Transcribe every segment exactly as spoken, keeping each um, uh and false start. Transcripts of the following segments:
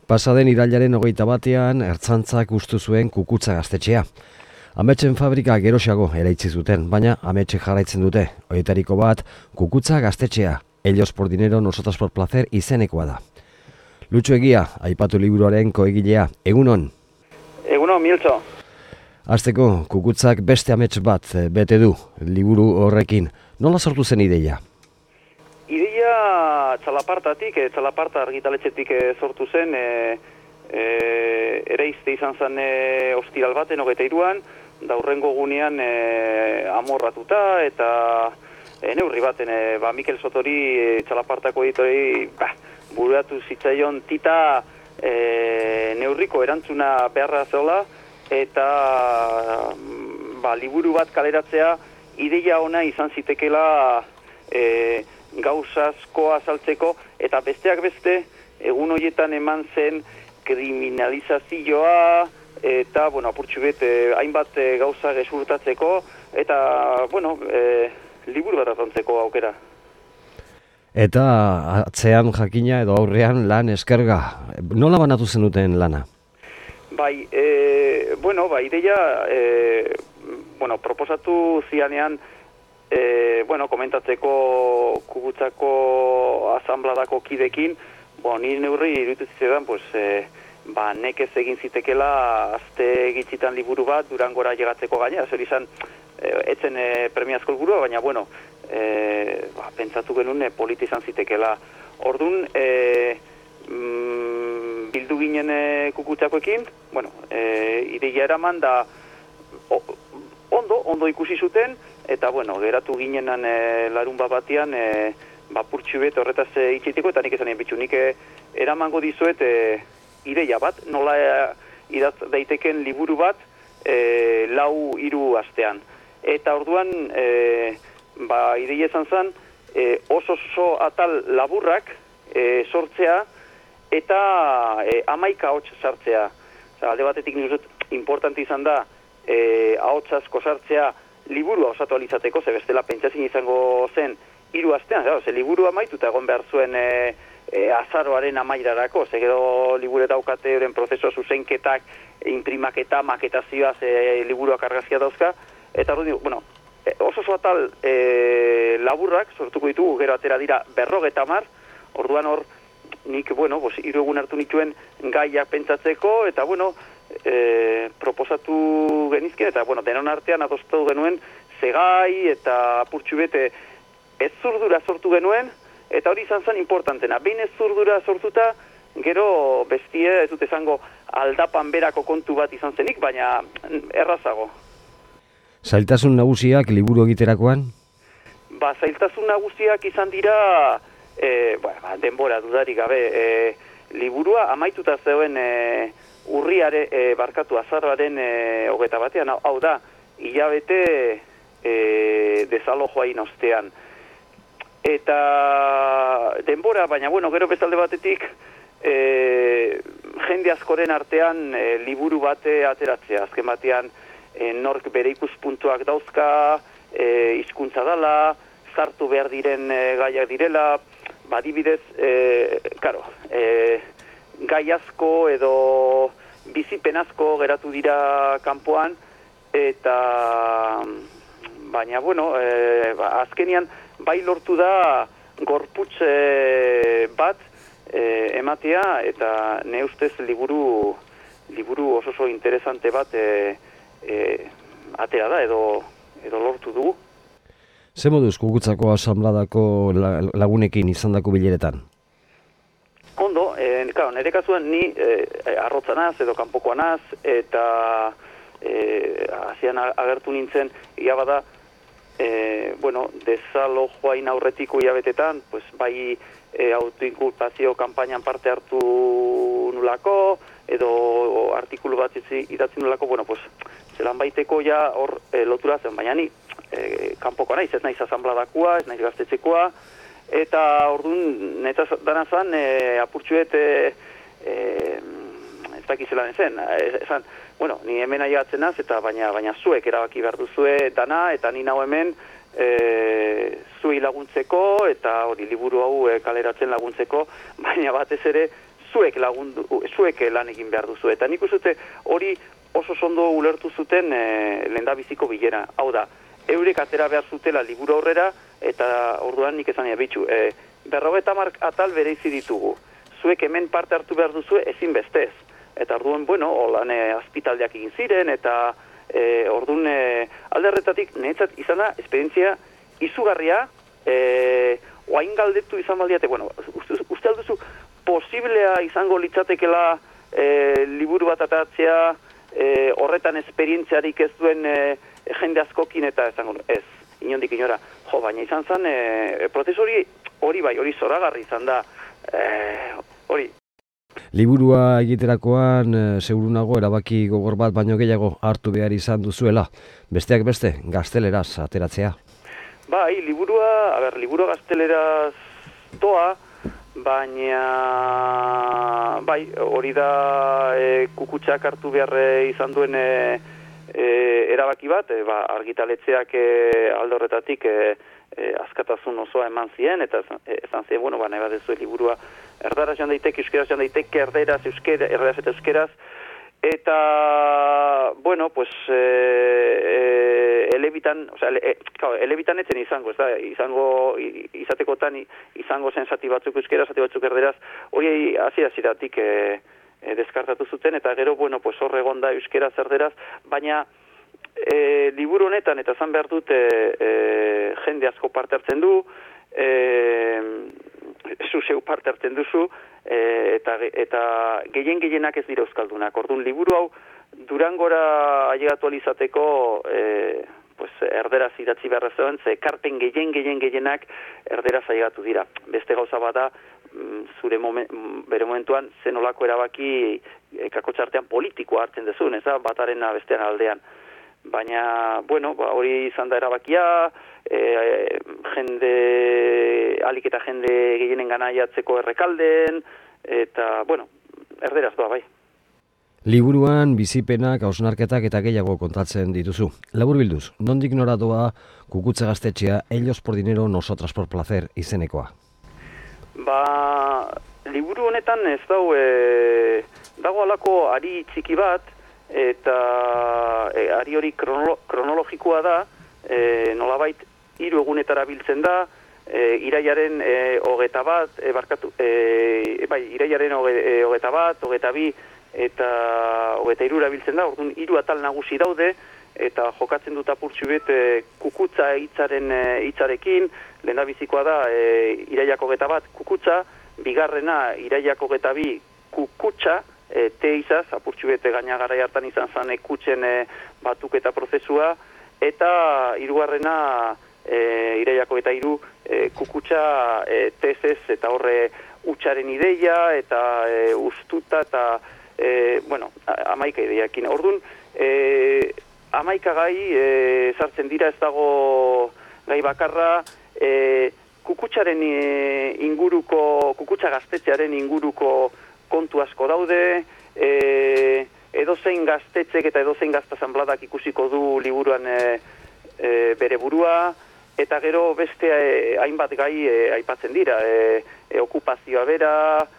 Pasaden irailaren hogeita batean, ertzantzak ustu zuen Kukutza gaztetxea. Ametsen fabrika geroxago eraitzi zuten, baina ametxe jarraitzen dute. Horietariko bat, Kukutza gaztetxea, Ellos por dinero, nosotros por placer izenekoa da. Lutxo Egia, aipatu liburuaren koegilea, egunon? Egunon, Miltxo. Hasteko, Kukutzak beste amets bat bete du, liburu horrekin. Nola sortu zen ideia? Ideia txalapartatik, e, txalaparta argitaletxetik e, sortu zen, e, e, ere izte izan zen e, ostiral baten, hogeita iruan, da hurrengo gunean e, amorratuta, eta e, neurri baten, e, ba, Mikel Sotori e, txalapartako editori ba, buratu zitzaion tita e, neurriko erantzuna beharra zeola, eta ba, liburu bat kaleratzea ideia ona izan zitekela e, gauzazko azaltzeko, eta besteak beste, egun horietan eman zen kriminalizazioa, eta, bueno, apurtxu bet, eh, hainbat eh, gauza gezurtatzeko, eta, bueno, eh, liburu bat atontzeko aukera. Eta atzean jakina edo aurrean lan eskerga. Nola banatu zenuten lana? Bai, eh, bueno, bai, ideia, eh, bueno, proposatu zianean, E, bueno, komentatzeko Kukutzako asambladako kidekin, bo, nire neurri iruditu zitzaidan, pues, e, ba, nekez egin zitekela azte gitzitan liburu bat Durangora llegatzeko gainera, zer izan, e, etzen e, premiazko helburua, baina, bueno, e, ba, pentsatu genuen e, polita izan zitekela. Orduan, e, mm, bildu ginen e, Kukutzakoekin, bueno, e, ideia eraman da, o, ondo, ondo ikusi zuten, eta, bueno, geratu ginenan e, larun bat batean, e, bapurtxu bet horretaz e, itxitiko, eta nik esanien bitxu, nik e, eramango dizuet e, ideia bat, nola e, idatz daiteken liburu bat e, lau hiru astean. Eta orduan, e, ba, ideia esan zen, e, oso oso atal laburrak e, sortzea, eta e, amaika ahots sartzea. Oza, alde batetik nik uste importante izan da, e, ahots asko sartzea, liburua osatu alizateko, ze bestela pentsazin izango zen hiru astean, ze liburu amaitu eta egon behar zuen e, e, azaroaren amairarako, ze gero liburu daukate euren prozesua zuzenketak, imprimaketa, maketazioa, ze liburuak argazkia dauzka, eta hori, bueno, oso oso atal e, laburrak sortuko ditugu, gero atera dira berrogeta mar, orduan hor, nik, bueno, hiru egun hartu nituen gaiak pentsatzeko, eta, bueno, E, proposatu genizken, eta, bueno, denon artean adostu genuen zegai eta apurtxu bete ez zurdura sortu genuen, eta hori izan zen importantena. Behin ez zurdura sortuta, gero bestie, ez dut esango, aldapan berako kontu bat izan zenik, baina errazago. Zailtasun nagusiak liburu egiterakoan? Ba, zailtasun nagusiak izan dira, e, ba, denbora dudarik gabe, e, liburua amaituta zeuen e, urriare e, barkatu azarroaren e, hogeta batean, hau, hau da, hilabete e, desalojoa inostean. Eta denbora, baina, bueno, gero bezalde batetik, e, jende askoren artean e, liburu bate ateratzea. Azken batean, e, nork bere ikuspuntuak dauzka, e, hizkuntza dala, sartu behar diren e, gaiak direla, badibidez, e, karo, e, gai asko edo bizipen asko geratu dira kanpoan, eta baina, bueno, e, ba, azkenian bai lortu da gorputz e, bat e, ematea, eta ne ustez liburu liburu oso oso interesante bat e, e, atera da edo, edo lortu dugu. Ze moduz Kukutzako asambladako lagunekin izandako bileretan? Ondo, e, claro, nire kasuan ni e, arrotzanaz edo kanpokoanaz, eta e, hasian agertu nintzen, ia bada, e, bueno, desalojoain aurretiko hilabetetan, pues, bai e, autoinkulpazio kanpainan parte hartu nulako, edo artikulu bat idatzi nulako, bueno, pues, zelan baiteko ja hor e, lotura zen, baina ni e, kanpoko naiz, ez naiz asanbladakua, ez naiz gaztetxekoa, eta orduan netaz dana zan e, apurtxuet e, e, ez dakizela zen, esan, bueno, ni hemen aiatzen naz, eta baina, baina zuek erabaki behar duzue dana, eta ni nau hemen e, zuei laguntzeko, eta hori liburu hau e, kaleratzen laguntzeko, baina batez ere zuek lagundu, zuek lan egin behar duzu. Eta nik uste hori oso sondo ulertu zuten e, lehendabiziko bilera. Hau da, eurek atera behar zutela liburu aurrera, eta orduan nik esan bitxu, e, berrogeta mark atal bereizi ditugu. Zuek hemen parte hartu behar duzu ezin bestez. Eta orduan, bueno, holan e, azpitaldeak egin ziren, eta e, orduan e, alderretatik niretzat izan da, esperientzia izugarria, e, oain galdetu izan baldiate, bueno, uste, uste alduzu, posiblea izango litzatekela e, liburu bat atatzea, e, horretan esperientziarik ez duen e, jende askokin eta izango, ez, inondik inora, jo, baina izan zen, e, prozesu hori, hori bai, hori zoragarri izan da, e, hori. Liburua egiterakoan, e, segurunago erabaki gogor bat baino gehiago hartu behar izan duzuela, besteak beste, gazteleraz ateratzea. Bai, liburua, a ber, liburua gazteleraz doa, baina, bai, hori da e, kukutxak hartu behar izan duen e, e, erabaki bat, e, ba, argitaletzeak e, alde horretatik e, e, askatasun osoa eman zien, eta esan zien, bueno, ba, nahi bat ez liburua erdaraz joan daiteke, euskeraz joan daiteke, erderaz, euskera, erderaz eta euskeraz, eta, bueno, pues, e, e, elebitan, o sea, e, claro, elebitan etzen izango, ez da, izango, izatekotan, izango zen zati batzuk euskera, zati batzuk erderaz, hori hasi-hasieratik e, e, deskartatu zuten, eta gero, bueno, pues, horre egon da euskera zerderaz, baina, e, liburu honetan, eta zan behar dut, e, e, jende asko parte hartzen du, e, zu zeu parte hartzen duzu, e, eta, eta gehien gehienak ez dira euskaldunak. Orduan, liburu hau Durangora ailegatu alizateko e, pues, erderaz idatzi beharra zegoen, ze ekarpen gehien gehien gehienak erderaz ailegatu dira. Beste gauza bada, zure momen, bere momentuan zenolako erabaki e, kakotxartean politikoa hartzen dezun, ez da, bataren bestean aldean. Baina, bueno, ba, hori izan da erabakia, e, jende, alik eta jende gehienen gana jatzeko errekalden, eta, bueno, erderaz doa, bai. Liburuan bizipenak, hausnarketak eta gehiago kontatzen dituzu. Labur bilduz, nondik nora doa Kukutza gaztetxea ellos por dinero, nosotras por placer izenekoa? Ba, liburu honetan ez dau, e, dago alako ari txiki bat, eta e, ari hori kronolo, kronologikoa da, e, nolabait hiru egunetara biltzen da, e, iraiaren e, hogeta bat, e, barkatu, e, bai, iraiaren hoge, e, hogeta bat, hogeta bi, eta hogeta hiru erabiltzen da, orduan hiru atal nagusi daude, eta jokatzen dut apurtxu bet e, kukutza hitzaren e, hitzarekin, lehendabizikoa da e, iraiak hogeta bat kukutza, bigarrena iraiak hogeta bi kukutza, e, te izaz, apurtxu bete gaina garai hartan izan zan ekutzen e, batuketa prozesua, eta hirugarrena e, iraiako eta hiru e, kukutsa e, tezez, eta horre utxaren ideia, eta e, ustuta, eta, e, bueno, amaika ideiakin. Orduan, e, amaika gai e, sartzen dira, ez dago gai bakarra, e, kukutsaren e, inguruko, kukutsa gaztetxearen inguruko kontu asko daude, e, edozein gaztetzek eta edozein gaztazanbladak ikusiko du liburuan e, e, bere burua, eta gero beste e, hainbat gai e, aipatzen dira, e, e, okupazioa bera,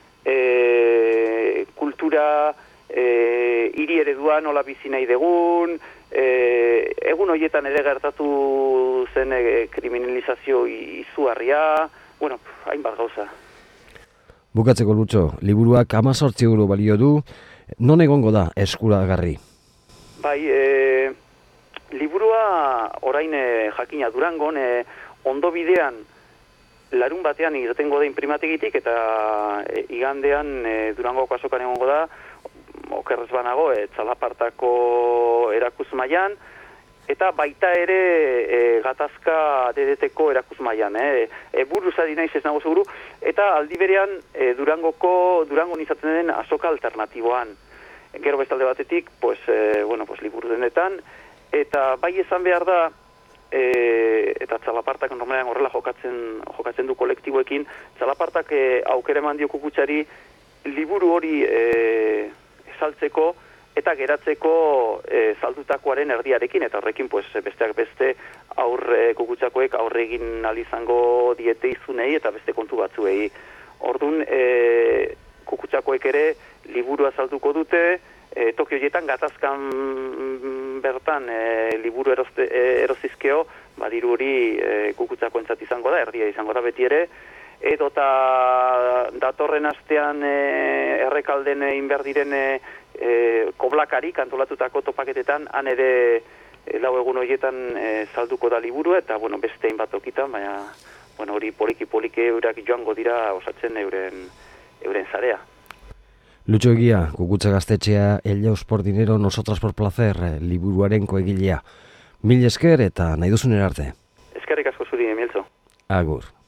e, kultura, e, hiri ereduan nola bizi nahi degun, e, egun horietan ere gertatu zen e, kriminalizazio izugarria, bueno, hainbat gauza. Bukatzeko Lutxo, liburuak hamazortzi euro balio du, non egongo da eskuragarri? Bai, e, liburua orain e, jakina Durangon, e, ondo bidean larun batean irtengo da imprimategitik, eta e, igandean e, Durangoko azokan egongo da, okerrez banago, e, Txalapartako erakusmailan, eta baita ere e, gatazka dedeteko erakusmailan, eh? E, buruz ari naiz ez nago seguru, eta aldi berean e, Durangoko, Durangon izaten den azoka alternatiboan. Gero bestalde batetik, pues, e, bueno, pues, liburu denetan, eta bai esan behar da, e, eta Txalapartak normalean horrela jokatzen, jokatzen du kolektiboekin, Txalapartak e, aukera eman dio Kukutsari liburu hori e, saltzeko, eta geratzeko e, saltutakoaren erdiarekin, eta horrekin pues, besteak beste aurre Kukutsakoek aurre egin ahal izango diete izunei eta beste kontu batzuei. Orduan, e, Kukutzakoek ere liburua salduko dute, e, Tokio jetan gatazkan bertan e, liburu eroste, e, erosizkeo, badiru hori e, Kukutzakoentzat izango da, erdia izango da beti ere, edota datorren astean e, Errekalden egin behar diren e, e, koblakari kantolatutako topaketetan, han ere e, lau egun horietan e, salduko da liburu, eta bueno, beste hainbat tokitan, baina bueno, hori poliki-poliki eurak joango dira osatzen euren, euren zarea. Lutxo Egia, Kukutza Gaztetxea, Ellos por dinero, nosotras por placer, liburuaren koegilea. Mil esker eta nahi duzunen arte. Eskerrik asko zuri, Emilzo. Agur.